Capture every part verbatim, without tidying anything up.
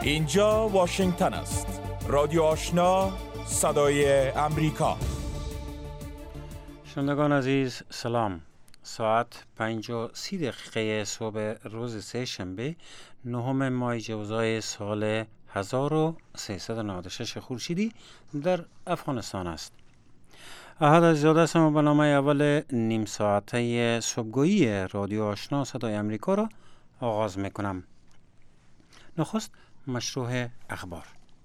اینجا واشنگتن است. رادیو آشنا، صدای امریکا. شنوندگان عزیز سلام. ساعت پنج و سی دقیقه صبح روز سه شنبه نهم ماه جوزای سال هزار و سیصد و نود و شش خورشیدی در افغانستان است. احد از زیاده است و برنامه اول نیم ساعته صبحگویی رادیو آشنا صدای امریکا را آغاز میکنم. نخست مشروع اخبار.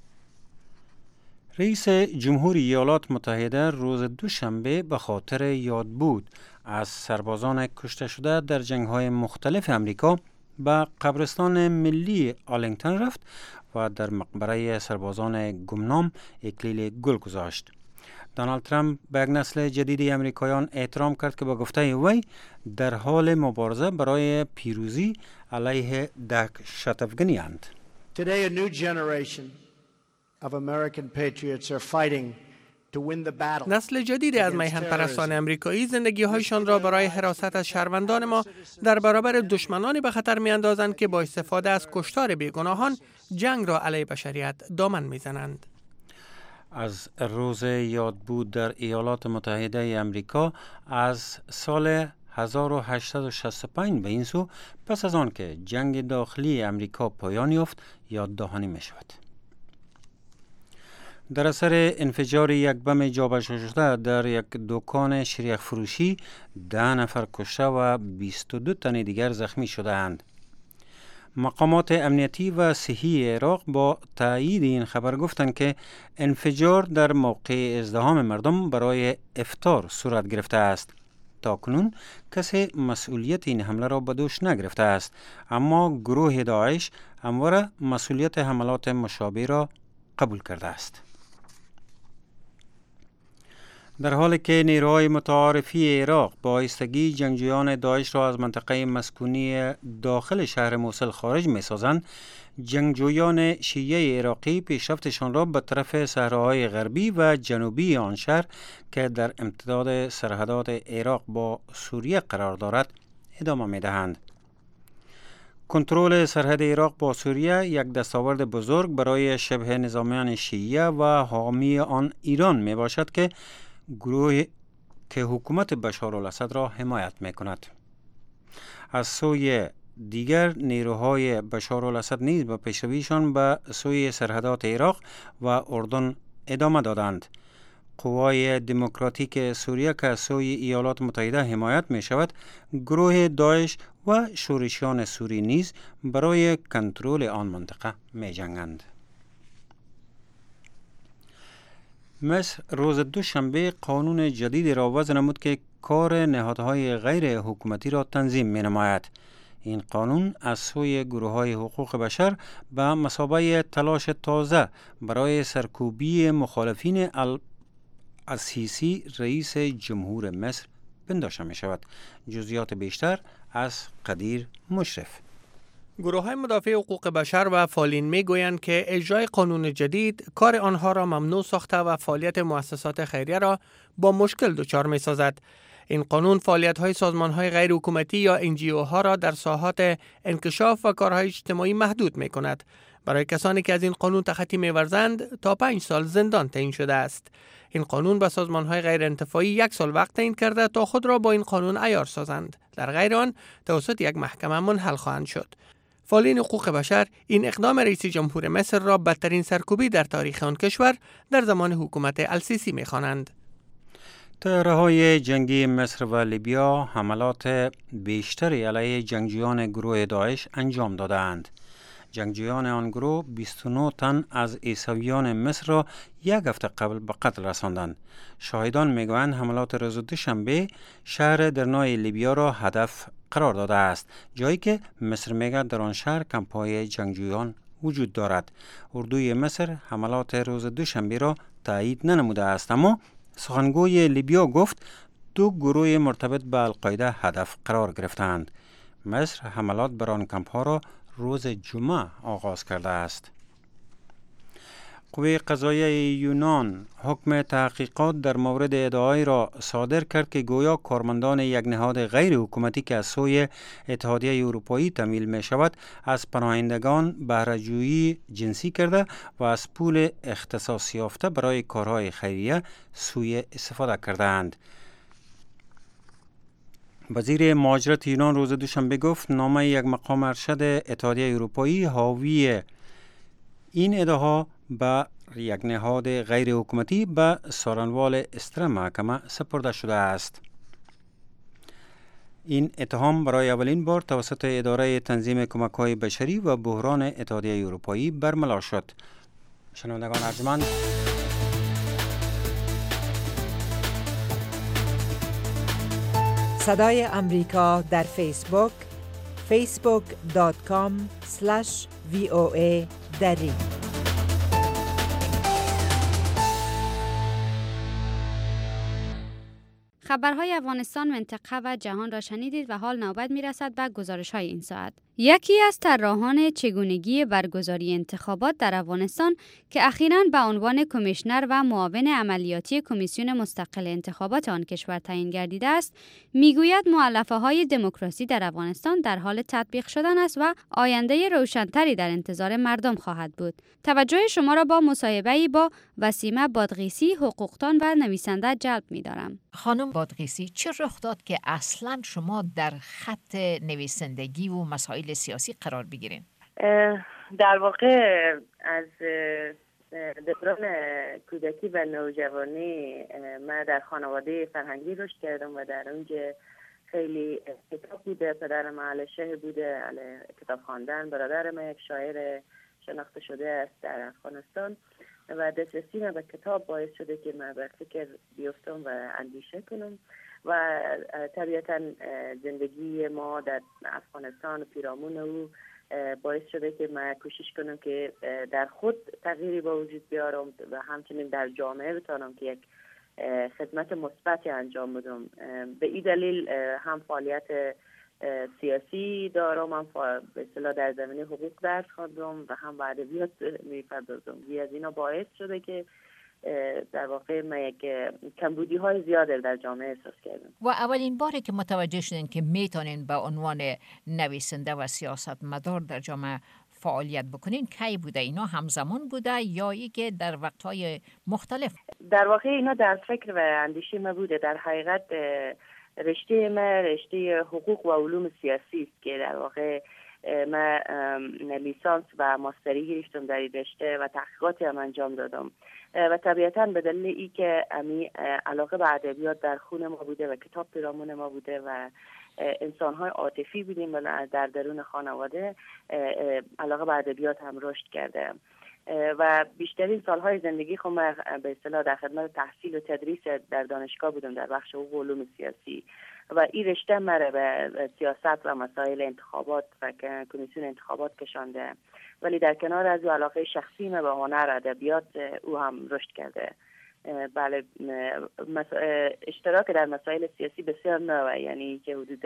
رئیس جمهوری ایالات متحده روز دوشنبه به خاطر یادبود از سربازان کشته شده در جنگ‌های مختلف امریکا به قبرستان ملی آرلینگتن رفت و در مقبره سربازان گمنام اکلیل گل گذاشت. دونالد ترامپ به یک نسل جدید امریکایان احترام کرد که با گفته وی در حال مبارزه برای پیروزی علیه دهشت افکنی اند. Today a new generation of American patriots are fighting to win the battle. نسل جدید از میهن پرستان امریکایی زندگی‌هایشان را برای حراست از شهروندان ما در برابر دشمنانی به خطر می‌اندازند که با استفاده از کشتار بیگناهان جنگ را علیه بشریت دامن می‌زنند. از روز یادبود در ایالات متحده امریکا از سال هزار و هشتصد و شصت و پنج به این سو پس از آن که جنگ داخلی امریکا پایان یافت یاد دهانی می شود. در اثر انفجار یک بم جابجا شده در یک دکان شریک فروشی ده نفر کشته و بیست و دو تن دیگر زخمی شده اند. مقامات امنیتی و صحی عراق با تایید این خبر گفتند که انفجار در موقع ازدحام مردم برای افطار صورت گرفته است. تاکنون کسی مسئولیت این حمله را به دوش نگرفته است، اما گروه داعش همواره مسئولیت حملات مشابه را قبول کرده است. در حالی که نیروهای متعارفی عراق با ایستگی جنگجویان داعش را از منطقه مسکونی داخل شهر موصل خارج می سازند، جنگجویان شیعه عراقی پیشرفتشان را به طرف صحراهای غربی و جنوبی آن شهر که در امتداد سرحدات عراق با سوریه قرار دارد ادامه می دهند. کنترل سرحد عراق با سوریه یک دستاورد بزرگ برای شبه نظامیان شیعه و حامی آن ایران می باشد که گروه که حکومت بشارالاسد را حمایت می کند. از سوی دیگر نیروهای بشارالاسد نیز به پیشرویشان به سوی سرحدات عراق و اردن ادامه دادند. قوای دموکراتیک سوریه که از سوی ایالات متحده حمایت می شود، گروه داعش و شورشیان سوری نیز برای کنترل آن منطقه می جنگند. مصر روز دوشنبه قانون جدیدی را وضع نمود که کار نهادهای غیر حکومتی را تنظیم می نماید. این قانون از سوی گروه‌های حقوق بشر به مثابه تلاش تازه برای سرکوبی مخالفین السیسی رئیس جمهور مصر پنداشته می شود. جزئیات بیشتر از قدیر مشرف. گروه‌های مدافع حقوق بشر و فعالین می‌گویند که اجرای قانون جدید کار آنها را ممنوع ساخته و فعالیت مؤسسات خیریه را با مشکل دچار می‌سازد. این قانون فعالیت‌های سازمان‌های غیر حکومتی یا ان جی او ها را در ساحات انکشاف و کارهای اجتماعی محدود می‌کند. برای کسانی که از این قانون تخطی می‌ورزند تا پنج سال زندان تعیین شده است. این قانون به سازمان‌های غیر انتفاعی یک سال وقت تعیین کرده تا خود را با این قانون عیار سازند. در غیر آن توسط یک محکمه منحل خواهند شد. فعالین حقوق بشر این اقدام رئیس جمهور مصر را بدترین سرکوبی در تاریخ آن کشور در زمان حکومت السیسی می‌خوانند. طیاره‌های جنگی مصر و لیبیا حملات بیشتری علیه جنگجویان گروه داعش انجام دادند. جنگجویان آن گروه بیست و نه تن از عیسویان مصر را یک هفته قبل به قتل رساندند. شاهدان میگویند حملات روز دوشنبه شهر درنای لیبیا را هدف قرار داده است، جایی که مصر میگه در آن شهر کمپ‌های جنگجویان وجود دارد. اردوی مصر حملات روز دوشنبه را تایید ننموده است، اما سخنگوی لیبیا گفت دو گروه مرتبط به القاعده هدف قرار گرفتند. مصر حملات بر آن کمپ‌ها را روز جمعه آغاز کرده است. قوه قضاییه یونان حکم تحقیقات در مورد ادعایی را صادر کرد که گویا کارمندان یک نهاد غیر حکومتی که از سوی اتحادیه اروپایی تمویل می شود از پناهندگان بهره‌جویی جنسی کرده و از پول اختصاص یافته برای کارهای خیریه سوء استفاده کردند. وزیر مهاجرت یونان روز دوشنبه گفت نامه یک مقام ارشد اتحادیه اروپایی حاوی این ادعاها به یک نهاد غیر حکومتی به سارنوال استر محکمه سپرده شده است. این اتهام برای اولین بار توسط اداره تنظیم کمک‌های بشری و بحران اتحادیه اروپایی برملا شد. شنوندگان ارجمند، صدای امریکا در فیسبوک فیسبوک دات کام اسلش وی او ای دری. خبرهای افغانستان، منطقه و جهان را شنیدید و حال نوبت میرسد به گزارش‌های این ساعت. یکی از طراحان چگونگی برگزاری انتخابات در افغانستان که اخیراً به عنوان کمیشنر و معاون عملیاتی کمیسیون مستقل انتخابات آن کشور تعیین گردیده است، میگوید مؤلفه‌های دموکراسی در افغانستان در حال تطبیق شدن است و آینده روشن‌تری در انتظار مردم خواهد بود. توجه شما را با مصاحبه‌ای با وسیمه بادغیسی، حقوقدان و نویسنده جلب می‌دارم. خانم بادغیسی، چه رخ داد که اصلاً شما در خط نویسندگی و مسائل سیاسی قرار بگیرین؟ در واقع از دوران کودکی و نوجوانی من در خانواده فرهنگی رشد کردم و در اونجا خیلی کتاب بوده. پدرم اهل شعر بوده، اهل کتاب خواندن. برادرم یک شاعر شناخته شده است در افغانستان و دسترسی من به کتاب باعث شده که من به فکر بیفتم و اندیشه کنم و طبیعتا زندگی ما در افغانستان و پیرامون او باعث شده که من کوشش کنم که در خود تغییری با وجود بیارم و همچنین در جامعه بتانم که یک خدمت مثبتی انجام بدم. به این دلیل هم فعالیت سیاسی دارم، هم به اصطلاح در زمینه حقوق درس خواندم و هم به ادبیات می‌پردازم. یه از اینا باعث شده که در واقع من یک کمبودی های زیاده در جامعه احساس کردم. و اولین باری که متوجه شدین که میتونین به عنوان نویسنده و سیاست مدار در جامعه فعالیت بکنین کی بوده؟ اینا همزمان بوده یا ای که در وقتهای مختلف؟ در واقع اینا در فکر و اندیشه ما بوده. در حقیقت رشته ما رشته حقوق و علوم سیاسی است که در واقع من لیسانس و ماستری گرفتم در این رشته و تحقیقاتی هم انجام دادم و طبیعتاً به دلیل ای که امی علاقه به ادبیات در خون ما بوده و کتاب پیرامون ما بوده و انسان‌های عاطفی بودیم و در درون خانواده علاقه به ادبیات هم رشد کرده و بیشترین سالهای زندگی خود من به اصطلاح در خدمت تحصیل و تدریس در دانشگاه بودم در بخش حقوق و علوم سیاسی و این رشته مرا به سیاست و مسائل انتخابات و کمیسیون انتخابات کشانده. ولی در کنار از او علاقه شخصی من به هنر ادبیات او هم رشد کرده. بله، اشتراک در مسائل سیاسی بسیار نوه، یعنی که حدود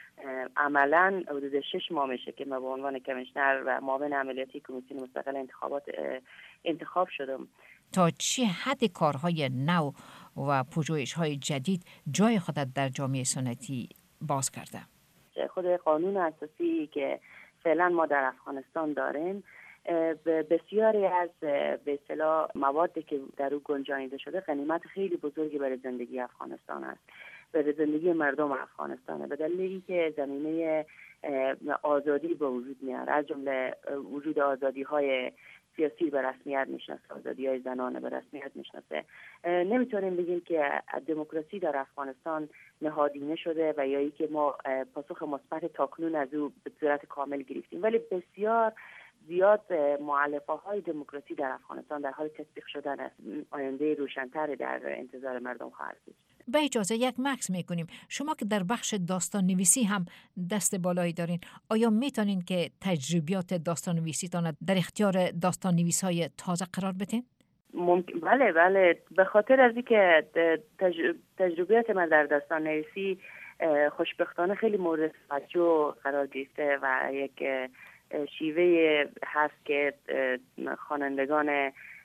عملا حدود شش ماه میشه که من به عنوان کمیشنر و معاون عملیاتی کمیسیون مستقل انتخابات انتخاب شدم. تا چه حد کارهای نو و پژوهش‌های جدید جای خودت در جامعه سنتی باز کرده؟ خود قانون اساسی که فعلا ما در افغانستان داریم بسیاری از به اصطلاح موادی که در او گنجانیده شده غنیمت خیلی بزرگی برای زندگی افغانستان است، برای زندگی مردم افغانستانه، به دلیلی که زمینه آزادی به وجود میاد، از جمله وجود آزادی‌های سیاسی به رسمیت میشناسه، آزادی‌های زنانه به رسمیت میشناسه. نمیتونیم بگیم که دموکراسی در افغانستان نهادینه شده و یا ای که ما پاسخ مثبت تاکنون از او به صورت کامل گرفتیم، ولی بسیار زیاد مؤلفه های دموکراسی در افغانستان در حال تطبیق شدن است. آینده روشن‌تر در انتظار مردم خواهد بود. به اجازه یک مکس میکنیم. شما که در بخش داستان نویسی هم دست بالایی دارین، آیا میتونین که تجربیات داستان نویسیتان در اختیار داستان نویس های تازه قرار بدین؟ ممکن بله بله به خاطر از اینکه تجرب... تجربیات من در داستان نویسی خوشبختانه خیلی مورد توجه قرار گرفته و یک شیوه هست که خوانندگان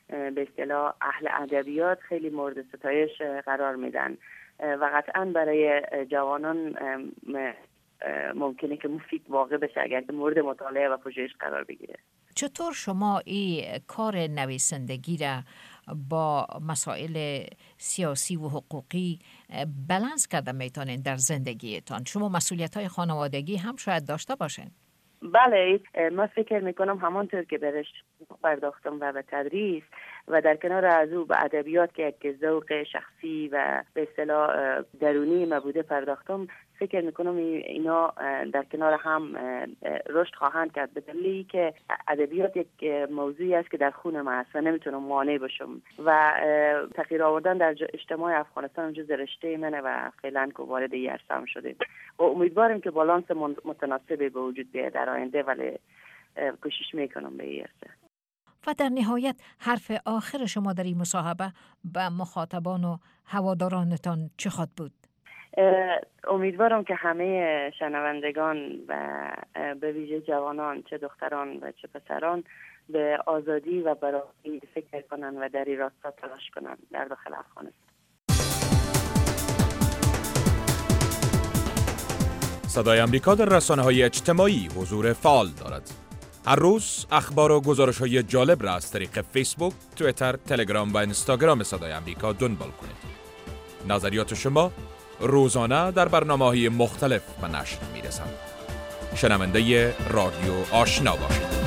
به اصطلاح اهل ادبیات خیلی مورد ستایش قرار میدن و قطعا برای جوانان ممکنه که مفید واقع بشه اگر که مورد مطالعه و پژوهش قرار بگیره. چطور شما این کار نویسندگی را با مسائل سیاسی و حقوقی بالانس کرده میتونین در زندگیتان؟ شما مسئولیت‌های خانوادگی هم شاید داشته باشین. بله، من فکر میکنم همانطور که برش پرداختم و به تدریس و در کنار از او به ادبیات که یک ذوق شخصی و به اصطلاح درونی ما بوده پرداختم، فکر میکنم اینا در کنار هم رشد خواهند کرد، به دلیلی که ادبیات یک موضوعی است که در خون ما هست و نمیتونم مانع باشم و تغییر آوردن در اجتماع افغانستان جز رشته منه و فعلا که وارد این عرصه هم شده و امیدوارم که بالانس متناسبی به وجود بیاد در آینده، ولی کوشش میکنم به این عرصه. و در نهایت حرف آخر شما در این مصاحبه به مخاطبان و هوادارانتان چه خواهد بود؟ امیدوارم که همه شنوندگان و به ویژه جوانان، چه دختران و چه پسران، به آزادی و برابری فکر کنند و در این راستا تلاش کنند در داخل افغانستان. صدای آمریکا در رسانه‌های اجتماعی حضور فعال دارد. هر روز اخبار و گزارش‌های جالب را از طریق فیسبوک، توییتر، تلگرام و اینستاگرام صدای آمریکا دنبال کنید. نظریات شما روزانه در برنامه‌های مختلف به نشر می‌رسند. شنونده رادیو آشنا باشید.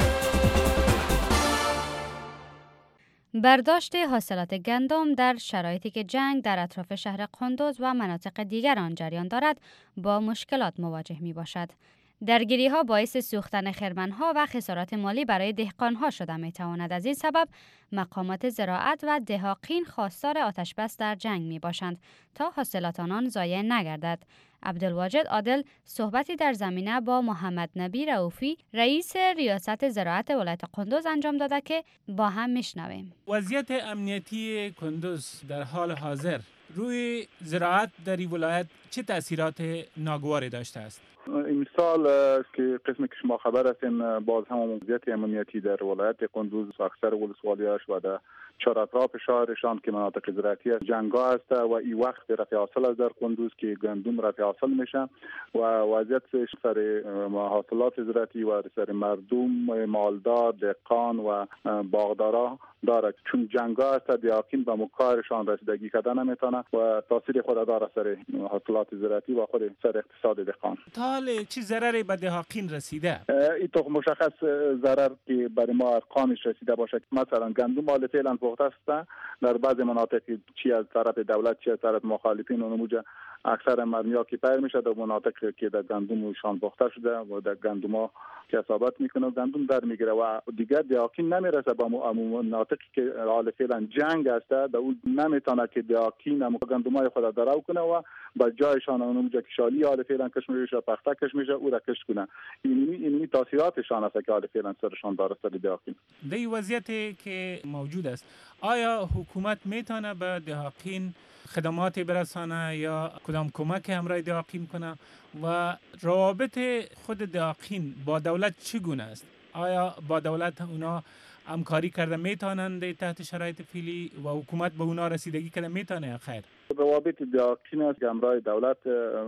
برداشت حاصلات گندم در شرایطی که جنگ در اطراف شهر قندوز و مناطق دیگر آن جریان دارد با مشکلات مواجه می باشد. درگیری ها باعث سوختن خرمن ها و خسارات مالی برای دهقان ها شده می تواند. از این سبب مقامات زراعت و دهاقین خواستار آتش بس در جنگ می باشند تا حاصلات آنان ضایع نگردد. عبدالواجد عادل صحبتی در زمینه با محمد نبی رؤوفی رئیس ریاست زراعت ولایت قندوز انجام داده که با هم میشنویم. وضعیت امنیتی قندوز در حال حاضر روی زراعت در این ولایت چه تأثیرات ناگواری داشته است؟ امسال که قسمی که شما خبر هستین، باز هم وضعیت امنیتی در ولایت قندوز و اکثر ولسوالیاش و در چهار اطراف شهرشان که مناطق زراعتی است جنگا است و این وقت رفع حاصل است در قندوز که گندم رفع حاصل میشه و وضعیت سر حاصلات زراعتی و سر مردم مالدار، دهقان و باغدارا دارد. چون جنگا است دهقان به مکارشان رسیدگی کردن نمیتونه و تاثیر خود داره سر حاصلات زراعتی و خود سر اقتصاد دهقان. تا حال چه ضرری به دهقان رسیده؟ این تو مشخص ضرر که برای ما ارقامش رسیده باشه. مثلا گندم مال فعلا پخته است در بعض مناطق چی از طرف دولت چی از طرف مخالفین اونموجه اکثر مرمیا که پیر میشه در مناطق که در گندمشان پخته شده و در گندما کسابت میکنه و گندم در میگیره و دیگر دهقان نمیرسه به مناطقی که حال فعلا جنگ است در اون نمیتونه که دهقان گندمای خود درو کنه و با جایشان اونموجه که شالی حال فعلا کش میشه پخته کش میشه او را کش کنه. اینی اینی تاثیراتشان است که حال فعلا سرشان داره سر دهقان. در وضعیتی که موجود است آیا حکومت میتونه به دهقان خدماتی برسانه یا کدام کمک همراه دهقان کنه و روابط خود دهقان با دولت چگونه است؟ آیا با دولت اونا همکاری کرده میتونند تحت شرایط فعلی و حکومت به اونا رسیدگی کرده میتونه؟ خیر روابط دهقان است که همراه دولت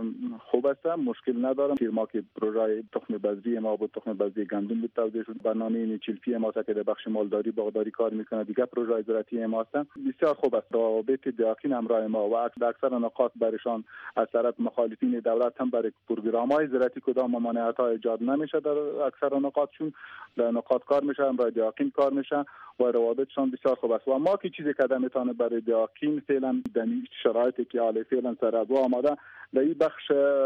خوب است، مشکل ندارم. ما که پروژه تخم بذری ما بود، تخم بذری گندم بود توزیع شد، برنامه چلفی ما است که در بخش مالداری باغداری کار میکنه، دیگه پروژه زراعتی ما است. بسیار خوب است روابط دهقان همراه ما و اکثر نقاط برشان از طرف مخالفین دولت هم برای پروگرام‌های زراعتی کدام ممانعت‌ها ایجاد نمیشه در اکثر نقاطشون، در نقاط کار میشه، همراه دهقان کار میشه و روابطشان بسیار خوب است. و ما که چیزی که میتونه برای دهقان فعلا شرایطی که حالا فعلا سر از آماده در این بخش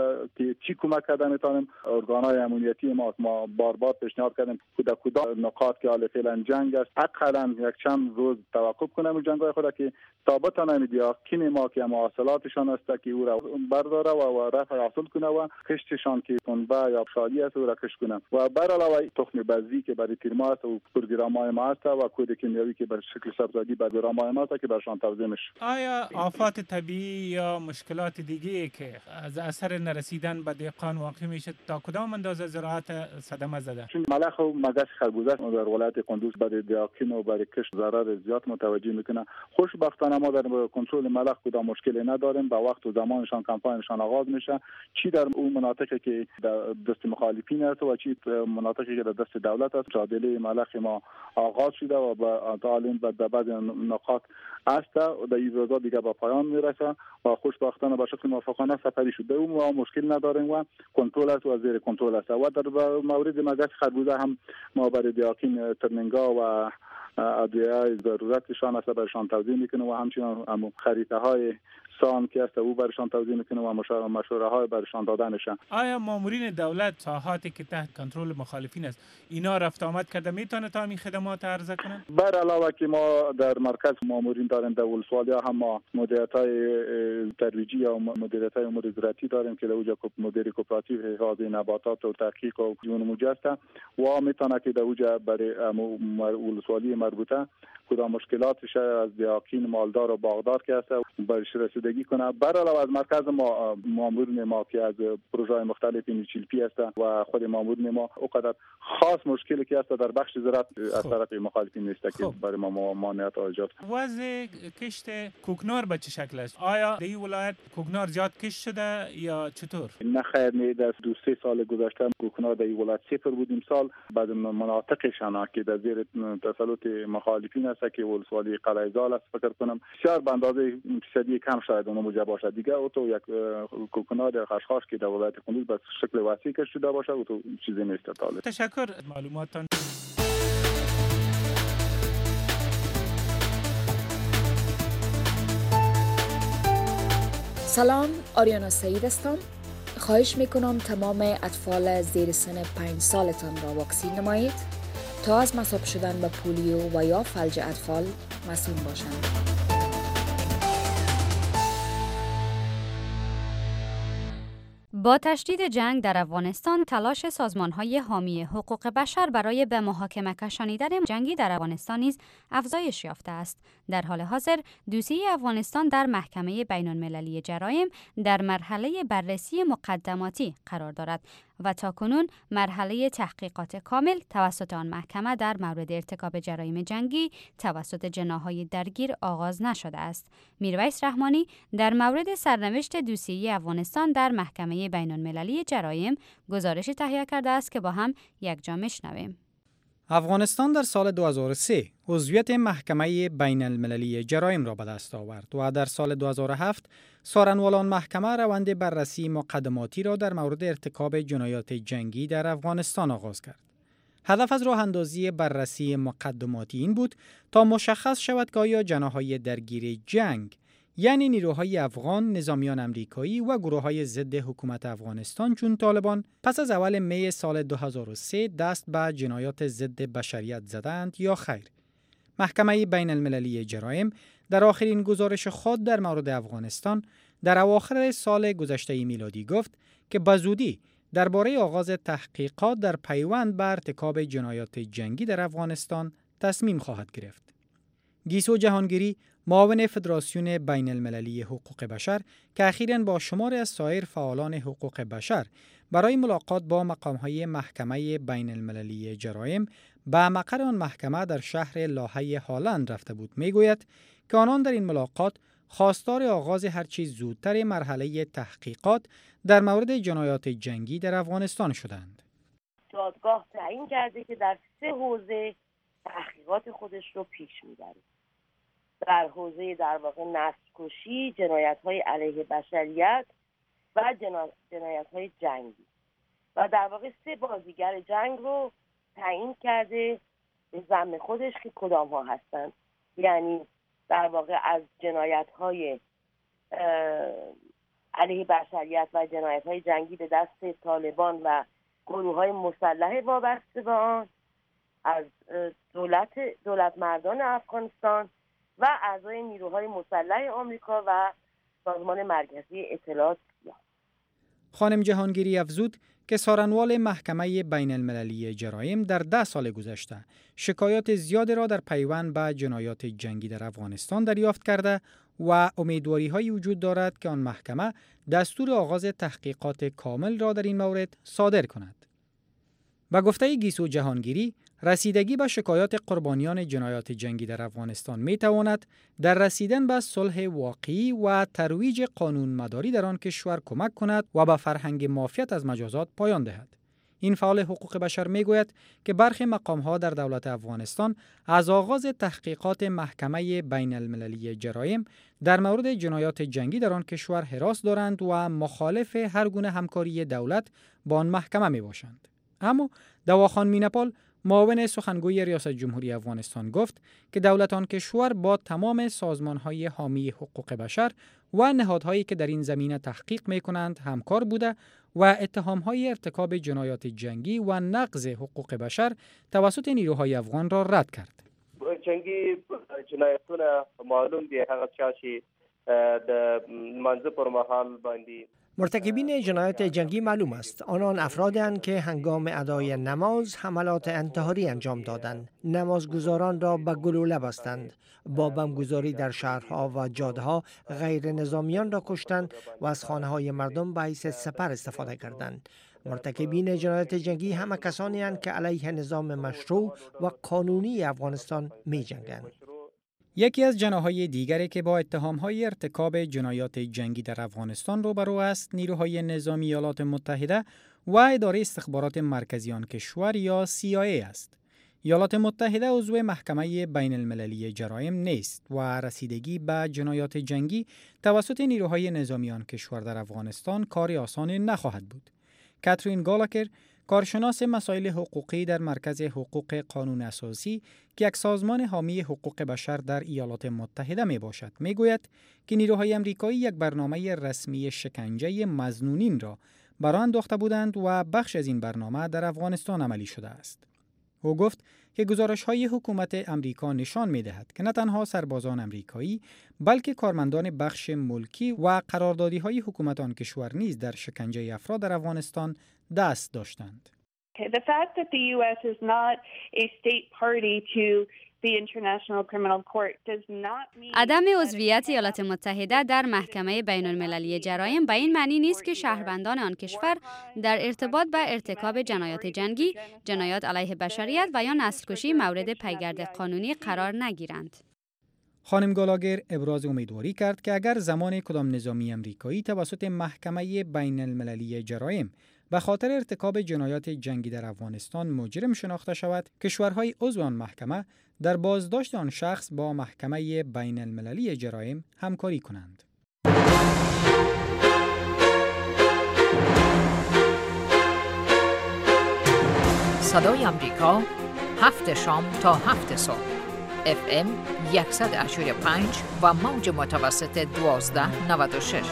که چی کمک کردن میتونیم ارگانهای امنیتی ما ما بار بار پیشنهاد کردیم که در کدام نقاط که حالا فعلا جنگ است حداقل یک چند روز توقف کنیم جنگای خود که ثابت نمیدی دهقان ما که محصولاتشان است که او را برداره و رفع حاصل کنه و کشتشان که پنبه یا شالی است او را کش کنه و بر علاوه تخم بذری که برای تیرما است و پروگرام‌های ما است و کود کیمیاوی که بر شکل سبزادی برای پروگرام‌های ما است که برشان توزیع میشه. آیا آفات طبیعی یا مشکلات دیگه که از اثر نرسیدن به دهقان واقع میشه؟ تا کدام اندازه زراعت صدمه زده؟ چون ملخ و مگس خربوزه در ولایت قندوز برای دهقان و برای کشت ضرر زیاد متوجه میکنه. خوشبختانه ما در کنترل ملخ کدام مشکلی نداریم. با وقت و زمانشان کمپاینشان آغاز میشه، چی در اون مناطقی که در دست مخالفین است و چی مناطقی که در دست دولت است. مجادله ملخ ما آغاز شده و با تعلیم به بعضی نقاط است و در این روزا دیگه به پایان میرسه و خوشبختانه به شکل موافقانه سپری شده. اون ما مشکل نداریم و کنترل است و زیر کنترل است. و در مورد مگس خربوزه هم ما برای دیاکین ترنینگا و ادویه ضرورتشان است برایشان توضیح میکنه و همچنین هم خریطه های سان که است او برایشان توضیح میکنه و مشوره های برایشان داده میشه. آیا مامورین دولت ساحاتی که تحت کنترل مخالفین است اینا رفت آمد کرده میتونه تا این خدمات عرضه کنند؟ بر علاوه که ما در مرکز مامورین داریم در ولسوالی ها هم ما مدیریت های ترویجی یا مدیریت های امور زراعتی داریم که در اوجا مدیر کوپراتیو حفاظ نباتات و تحقیق و جنوب است و میتونه که در اوجا برای ولسوالی مربوطه کدام مشکلاتش از دیاکین مالدار و باغدار که است برش رسیدگی کنه. بر علاوه از مرکز ما مامورین ما که از پروژه مختلف نیچیلپی است و خود مامورین ما اوقات خاص مشکلی که است در بخش زراعت از طرف مخالفین نیست که برای ما مانعات ایجاد کنه. وضع کشت کوکنار به چه شکل است؟ آیا در این ولایت کوکنار زیاد کشت شده یا چطور؟ نه خیر، نه. در دو سه سال گذشته کوکنار در این ولایت صفر بود. امسال بعد مناطقشان که در زیر تسلط مخالفین است که ولسوالی قلعه‌زال است فکر کنم بسیار به اندازه فیصدی کم شاید اون موجب باشه. دیگه او تو یک کوکنار خشخاش که در ولایت قندوز به شکل وسیع کشته شده باشه او تو چیزی نیست. طالب تشکر معلوماتتان. سلام، آریانا سعید هستم. خواهش میکنم تمام اطفال زیر سن پنج سالتان را واکسین نمایید تا از مصاب شدن به پولیو و یا فلج اطفال مسئول باشند. با تشدید جنگ در افغانستان، تلاش سازمان‌های حامی حقوق بشر برای به محاکمه کشانیدن جنگی در افغانستان نیز افزایش یافته است. در حال حاضر، دوسیه افغانستان در محکمه بین‌المللی جرایم در مرحله بررسی مقدماتی قرار دارد و تاکنون مرحله تحقیقات کامل توسط آن محکمه در مورد ارتکاب جرایم جنگی توسط جناح‌های درگیر آغاز نشده است. میرویس رحمانی در مورد سرنوشت دوسیه افغانستان در محکمه بین‌المللی جرایم گزارشی تهیه کرده است که با هم یکجا میشنویم. افغانستان در سال دو هزار و سه عضویت محکمه بین‌المللی جرایم را به دست آورد و در سال دو هزار و هفت سارنوالان محکمه روند بررسی مقدماتی را در مورد ارتکاب جنایات جنگی در افغانستان آغاز کرد. هدف از راه اندازی بررسی مقدماتی این بود تا مشخص شود که آیا جناح‌های درگیر جنگ یعنی نیروهای افغان، نظامیان امریکایی و گروه‌های ضد حکومت افغانستان چون طالبان پس از اول می سال دو هزار و سه دست به جنایات ضد بشریت زدند یا خیر. محکمه بین المللی جرایم در آخرین گزارش خود در مورد افغانستان در اواخر سال گذشته میلادی گفت که به زودی درباره آغاز تحقیقات در پیوند به ارتکاب جنایات جنگی در افغانستان تصمیم خواهد گرفت. گیسو جهانگیری، معاون فدراسیون بین المللی حقوق بشر که اخیراً با شماری از سایر فعالان حقوق بشر برای ملاقات با مقام‌های محکمه بین المللی جرایم به مقر آن محکمه در شهر لاهه هالند رفته بود، میگوید که آنان در این ملاقات خواستار آغاز هرچی زودتر مرحله تحقیقات در مورد جنایات جنگی در افغانستان شدند. دادگاه تعیین کرده که در سه حوزه تحقیقات خودش رو پیش میبره. در حوزه در واقع نسل‌کشی، جنایت‌های علیه بشریت و جنایت‌های جنگی و در واقع سه بازیگر جنگ رو تعیین کرده به ذمه خودش که کدام ها هستند. یعنی در واقع از جنایت‌های علیه بشریت و جنایت‌های جنگی به دست طالبان و گروه‌های مسلح وابسته به آن، از دولت دولت مردان افغانستان و اعضای نیروهای مسلح آمریکا و سازمان مرکزی اطلاعات. خانم جهانگیری افزود که سارنوال محکمه بین المللی جرایم در ده سال گذشته شکایات زیادی را در پیوند به جنایات جنگی در افغانستان دریافت کرده و امیدواری‌هایی وجود دارد که آن محکمه دستور آغاز تحقیقات کامل را در این مورد صادر کند. با گفته گیسو جهانگیری، رسیدگی به شکایات قربانیان جنایات جنگی در افغانستان می تواند در رسیدن به صلح واقعی و ترویج قانون مداری در آن کشور کمک کند و به فرهنگ معافیت از مجازات پایان دهد. این فعال حقوق بشر می گوید که برخی مقام‌ها در دولت افغانستان از آغاز تحقیقات محکمه بین المللی جرایم در مورد جنایات جنگی در آن کشور هراس دارند و مخالف هر گونه همکاری دولت با آن محکمه می باشند. اما دواخان مینپال، معاون سخنگوی ریاست جمهوری افغانستان، گفت که دولت آن کشور با تمام سازمان‌های حامی حقوق بشر و نهادهایی که در این زمینه تحقیق می‌کنند همکار بوده و اتهام‌های ارتکاب جنایات جنگی و نقض حقوق بشر توسط نیروهای افغان را رد کرد. جنگی جنایتونه معلوم دی هغه چاشي د منځ پر مهال باندې مرتکبین جنایات جنگی معلوم است. آنان افرادند که هنگام ادای نماز حملات انتحاری انجام دادند. نمازگزاران را به گلوله بستند. با بمبگذاری در شهرها و جاده‌ها غیر نظامیان را کشتند و از خانه‌های مردم به حیث سپر استفاده کردند. مرتکبین جنایات جنگی همه کسانی هستند که علیه نظام مشروع و قانونی افغانستان می جنگند. یکی از جناح‌های دیگری که با اتهام‌های ارتکاب جنایات جنگی در افغانستان روبرو است، نیروهای نظامی ایالات متحده و اداره استخبارات مرکزی آن کشور یا سی آی ای است. ایالات متحده عضو محکمه بین المللی جرایم نیست و رسیدگی به جنایات جنگی توسط نیروهای نظامی آن کشور در افغانستان کار آسان نخواهد بود. کاترین گالاکر، کارشناس مسائل حقوقی در مرکز حقوق قانون اساسی که یک سازمان حامی حقوق بشر در ایالات متحده می باشد، می گوید که نیروهای آمریکایی یک برنامه رسمی شکنجه مظنونین را برآورده انداخته بودند و بخش از این برنامه در افغانستان عملی شده است. او گفت که گزارش‌های حکومت امریکا نشان می‌دهد که نه تنها سربازان امریکایی بلکه کارمندان بخش ملکی و قراردادی‌های حکومت آن کشور نیز در شکنجه افراد در افغانستان دست داشتند. The fact that the U S is not a state party to the International Criminal Court does not mean عدم عضویت ایالات متحده در محکمه بین المللی جرایم به این معنی نیست که شهروندان آن کشور در ارتباط با ارتکاب جنایات جنگی، جنایات علیه بشریت و یا نسل‌کشی مورد پیگرد قانونی قرار نگیرند. خانم گالاگر ابراز امیدواری کرد که اگر زمان کدام نظامی امریکایی توسط محکمه بین المللی جرایم به خاطر ارتکاب جنایات جنگی در افغانستان مجرم شناخته شود، کشورهای عضو آن محکمه در بازداشت آن شخص با محکمه بین المللی جرایم همکاری کنند. صدای آمریکا، هفت شام تا هفت صبح، اف ام صد و هشت و پنج و موج متوسط دوازده نود و شش.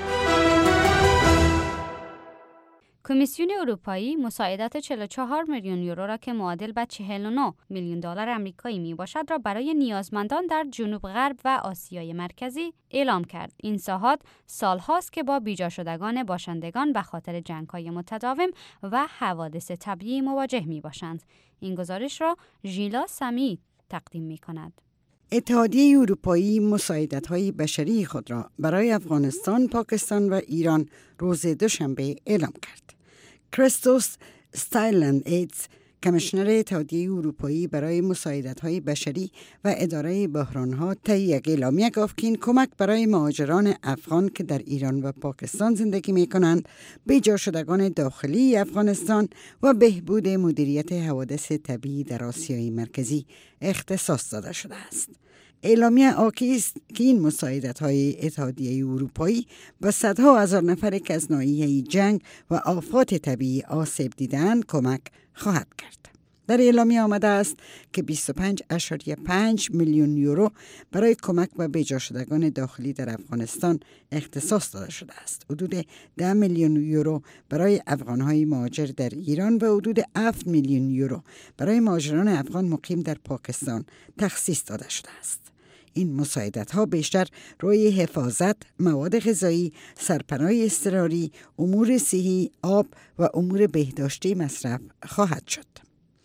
کمیسیون اروپایی مساعدت چهل و چهار میلیون یورو را که معادل به چهل و نه میلیون دلار آمریکایی می باشد را برای نیازمندان در جنوب غرب و آسیای مرکزی اعلام کرد. این ساحات سالهاست که با بیجا شدگان باشندگان به خاطر جنگ‌های متداوم و حوادث طبیعی مواجه می باشند. این گزارش را ژیلا سمی تقدیم می کند. اتحادیه اروپایی مساعدت‌های بشری خود را برای افغانستان، پاکستان و ایران روز دوشنبه اعلام کرد. کریستوس استایلند ایدز، کمیشنر اتحادیه اروپایی برای مساعدت‌های بشری و اداره بحران‌ها، طی یک اعلامیه گفت که این کمک برای مهاجران افغان که در ایران و پاکستان زندگی می‌کنند، بی‌جا شدگان داخلی افغانستان و بهبود مدیریت حوادث طبیعی در آسیای مرکزی اختصاص داده شده است. اعلامیه آکی است که این مساعدت‌های اتحادیه اروپایی به صدها هزار نفر که از ناحیه جنگ و آفات طبیعی آسیب دیدند کمک خواهد کرد. در اعلامیه آمده است که بیست و پنج ممیز پنج میلیون یورو برای کمک به بی‌جا شدگان داخلی در افغانستان اختصاص داده شده است. حدود ده میلیون یورو برای افغان‌های مهاجر در ایران و حدود هفت میلیون یورو برای مهاجران افغان مقیم در پاکستان تخصیص داده شده است. این مساعدت‌ها بیشتر روی حفاظت، مواد غذایی، سرپناه اضطراری، امور صحی، آب و امور بهداشتی مصرف خواهد شد.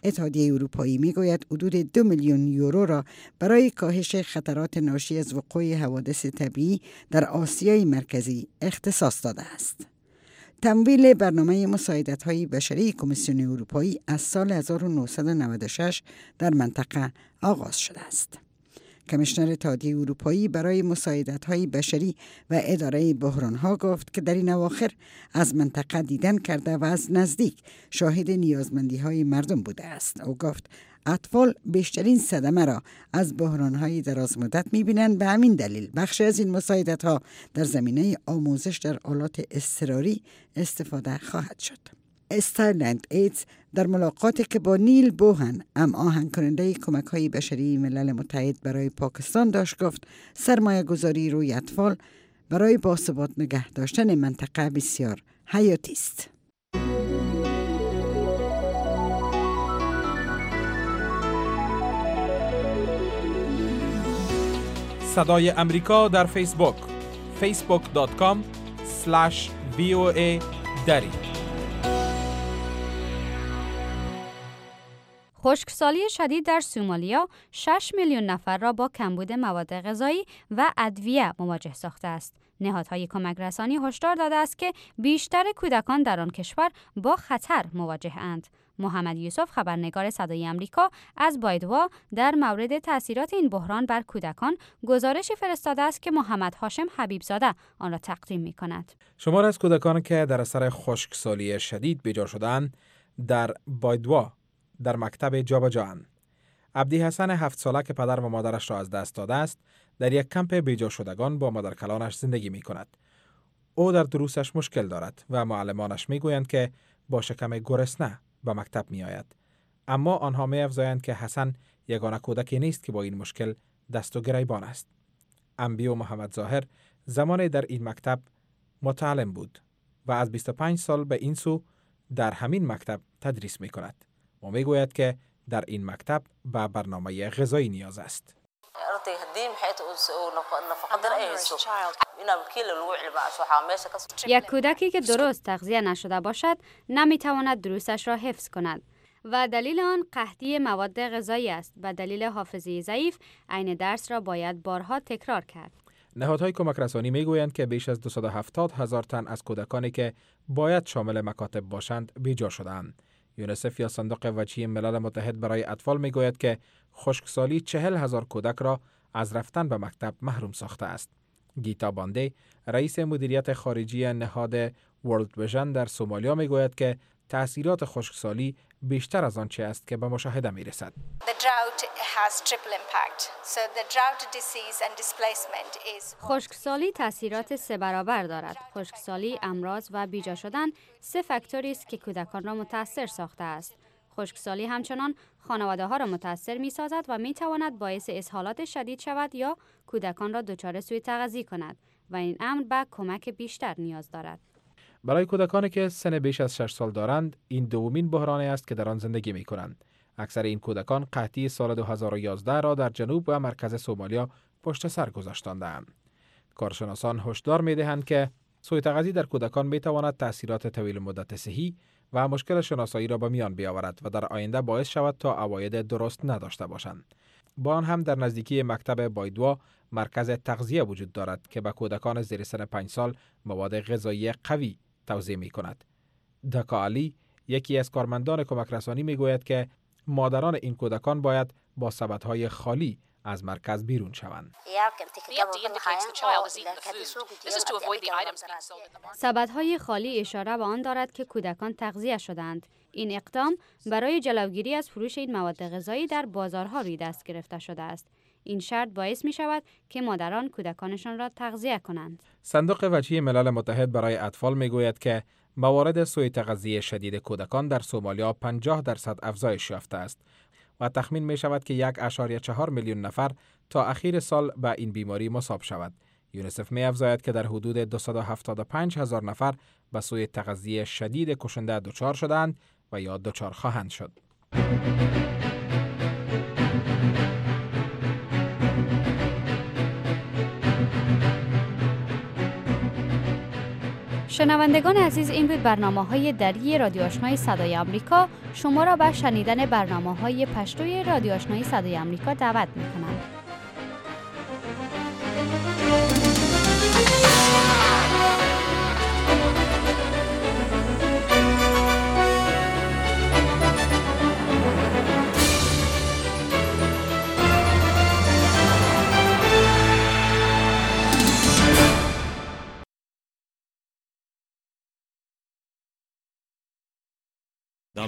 اتحادیه اروپایی میگوید حدود دو میلیون یورو را برای کاهش خطرات ناشی از وقوع حوادث طبیعی در آسیای مرکزی اختصاص داده است. تمویل برنامه مساعدت‌های بشری کمیسیون اروپایی از سال هزار و نهصد و نود و شش در منطقه آغاز شده است. کمیشنر اتحادیه اروپایی برای مساعدت‌های بشری و اداره بحران‌ها گفت که در این اواخر از منطقه دیدن کرده و از نزدیک شاهد نیازمندی‌های مردم بوده است. او گفت اطفال بیشترین صدمه را از بحران‌های دراز مدت می‌بینند. به همین دلیل بخشی از این مساعدت‌ها در زمینه آموزش در آلات اضطراری استفاده خواهد شد. استایلند ایدز در ملاقاتی که با نیل بوهن، ام آهنگ کننده کمک های بشری ملل متحد برای پاکستان داشت، گفت سرمایه گذاری روی اطفال برای باثبات نگه داشتن منطقه بسیار حیاتی است. صدای امریکا در فیسبوک فیسبوک دات کام اسلش وی او ای دری. خشکسالی شدید در سومالیا شش میلیون نفر را با کمبود مواد غذایی و ادویه مواجه ساخته است. نهادهای کمک رسانی هشدار داده است که بیشتر کودکان در آن کشور با خطر مواجه اند. محمد یوسف، خبرنگار صدای امریکا از بایدوا، در مورد تاثیرات این بحران بر کودکان گزارشی فرستاده است که محمد هاشم حبیبزاده آن را تقدیم می کند. شمار از کودکان که در اثر خشکسالی شدید بیجا شدند در بایدوا در مکتب جابجااند. عبدی حسن هفت ساله که پدر و مادرش را از دست داده است، در یک کمپ بیجا شدگان با مادر کلانش زندگی می کند. او در دروسش مشکل دارد و معلمانش می گویند که با شکم گرسنه به مکتب می آید. اما آنها می افزایند که حسن یگانه کودکی نیست که با این مشکل دست و گریبان است. انبیو محمد ظاهر زمانی در این مکتب متعلم بود و از بیست و پنج سال به این سو در همین مکتب تدریس می کند. و می گوید که در این مکتب به برنامه غذایی نیاز است. یک کودکی که درست تغذیه نشده باشد نمی تواند دروسش را حفظ کند و دلیل آن قحطی مواد غذایی است. به دلیل حافظه ضعیف عین درس را باید بارها تکرار کرد. نهادهای کمک رسانی می گویند که بیش از دویست و هفتاد هزار تن از کودکانی که باید شامل مکاتب باشند بیجا شدند. یونیسف یا صندوق وجهی ملل متحد برای اطفال می گوید که خشکسالی چهل هزار کودک را از رفتن به مکتب محروم ساخته است. گیتا بانده، رئیس مدیریت خارجی نهاد ورلد ویژن در سومالیا می گوید که تأثیرات خشکسالی بیشتر از آنچه است که به مشاهده می رسد. خشکسالی تأثیرات سه برابر دارد. خشکسالی، امراض و بیجا شدن سه فاکتوری است که کودکان را متاثر ساخته است. خشکسالی همچنان خانواده ها را متاثر می سازد و می تواند باعث اسهالات شدید شود یا کودکان را دچار سوء تغذیه کند و این امر به کمک بیشتر نیاز دارد. برای کودکانی که سن بیش از شش سال دارند، این دومین بحرانی است که در آن زندگی می کنند. اکثر این کودکان قحطی سال دو هزار و یازده را در جنوب و مرکز سومالیا پشت سر گذاشته‌اند. کارشناسان هشدار می دهند که سوء تغذیه در کودکان می تواند تأثیرات طویل مدت صحی و مشکل شناسایی را به میان بیاورد و در آینده باعث شود تا عواید درست نداشته باشند. با آن هم در نزدیکی مکتب بایدوا مرکز تغذیه وجود دارد که به کودکان زیر سن پنج سال مواد غذایی قوی توزیع می کند. دکا علی، یکی از کارمندان کمک رسانی، می گوید که مادران این کودکان باید با سبدهای خالی از مرکز بیرون شوند. سبدهای خالی اشاره به آن دارد که کودکان تغذیه شدند. این اقدام برای جلوگیری از فروش این مواد غذایی در بازارها روی دست گرفته شده است. این شرط باعث می شود که مادران کودکانشان را تغذیه کنند. صندوق وجهی ملل متحد برای اطفال می گوید که موارد سوء تغذیه شدید کودکان در سومالیا پنجاه درصد افزایش یافته است و تخمین می شود که یک اشاریه چهار میلیون نفر تا اخیر سال به این بیماری مصاب شود. یونیسف می افزاید که در حدود دویست و هفتاد و پنج هزار نفر به سوء تغذیه شدید کشنده دچار شدند و یا دچار خواهند شد. شنوندگان عزیز، این بود برنامه‌های دری رادیو آشنای صدای آمریکا. شما را به شنیدن برنامه‌های پشتوی رادیو آشنای صدای آمریکا دعوت می‌کنم.